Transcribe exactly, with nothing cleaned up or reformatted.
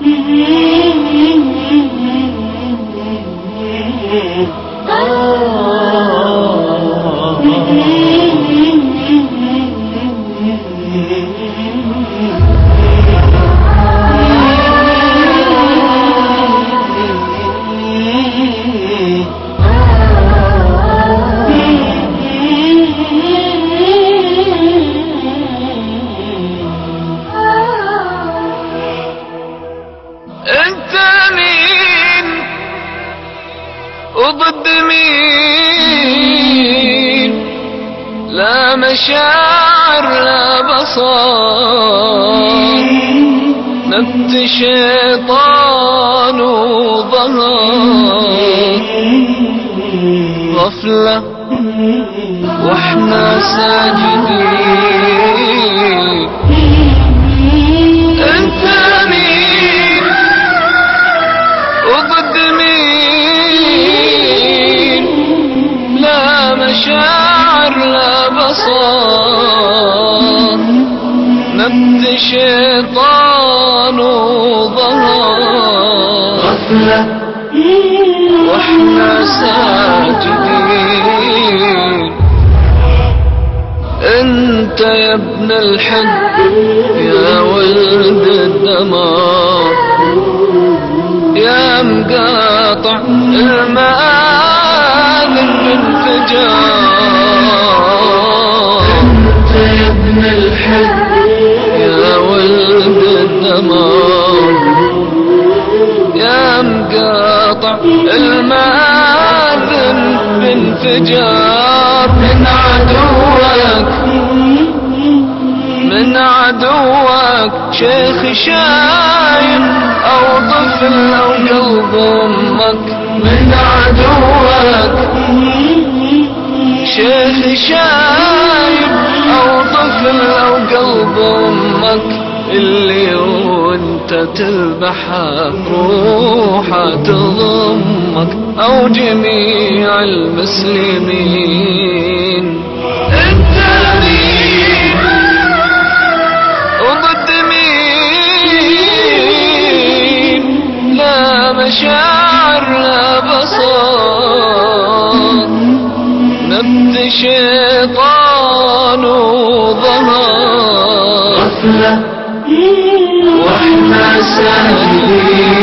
وضد مين؟ لا مشاعر لا بصر، نبت شيطان وظهر، غفلة واحنا ساجدين. انت مين وضد مين؟ لا مشاعر لا بصر، نبت شيطان وظهر، غفلة واحنا ساجدين. انت يا ابن الحق يا ولد الدمار، يا مقاطع المآذن بانفجار. انت يا ابن الحق يا ولد الدمار، يا مقاطع المآذن بانفجار. من عدوك من عدوك شيخ شايب أو طفل أو قلب أمك. من عدوك شيخ شايب أو طفل أو قلب أمك، اللي وانت تذبحه روحه تضمك أو جميع المسلمين. انت مين وضد مين؟ لا مشاعر لا بصر، نبت شيطان وظهر، غفلة واحنا ساجدين.